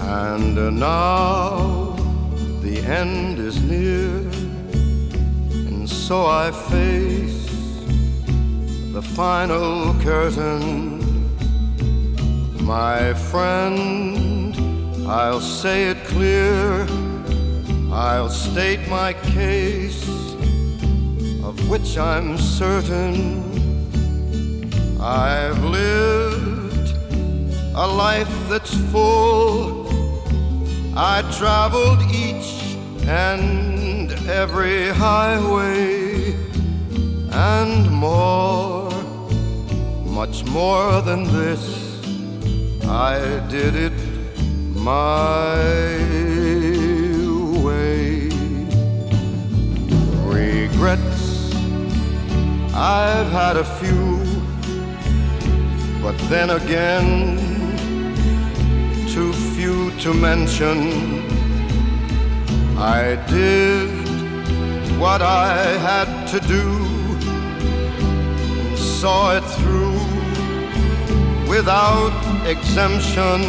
And now the end is near, and so I face the final curtain. My friend, I'll say it clear, I'll state my case, of which I'm certain. I've lived a life that's full. I traveled each and every highway, and more, much more than this, I did it my way. Regrets, I've had a few, but then again, too few to mention. I did what I had to do and saw it through without exemption.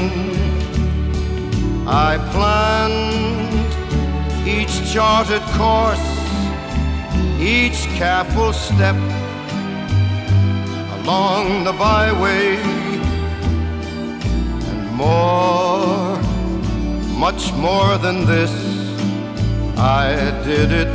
I planned each charted course, each careful step along the byway, and more, much more than this, I did it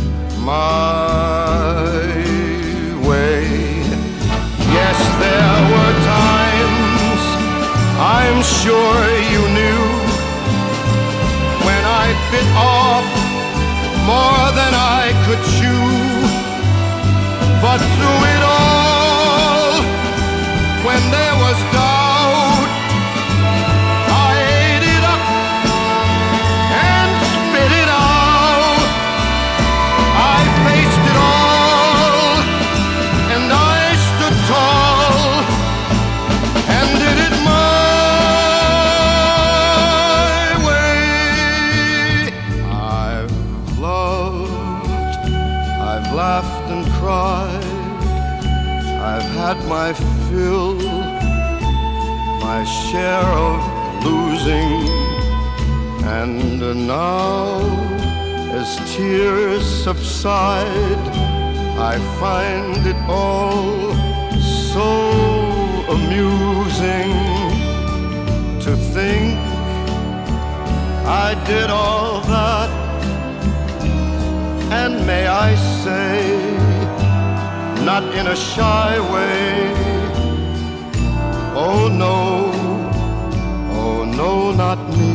my way. Yes, there were times, I'm sure you knew, when I bit off more than I could chew. But through it all, when there was doubt, I ate it up and spit it out. I faced it all, and I stood tall and did it my way. I've loved, I've laughed and cried, I've had my fill, my share of losing, and now, as tears subside, I find it all so amusing to think I did all that, and may I say, not in a shy way, oh no, not me.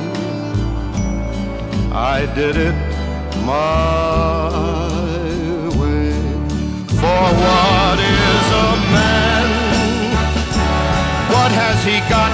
I did it my way. For what is a man? What has he got,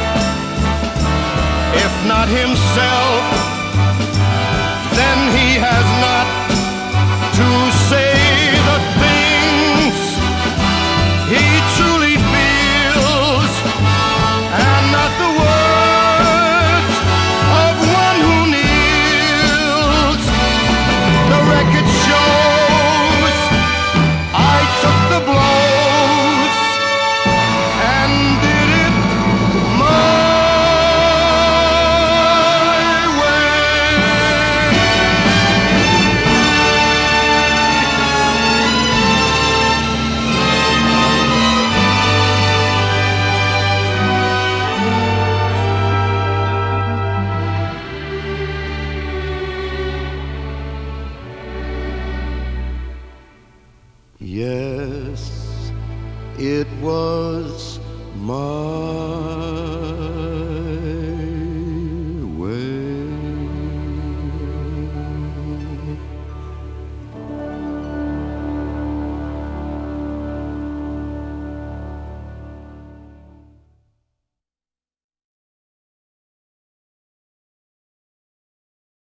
if not himself? Then he has not to say the things he truly feels, and not the words of one who kneels. The record shows I took the blows and did it my Yes, it was my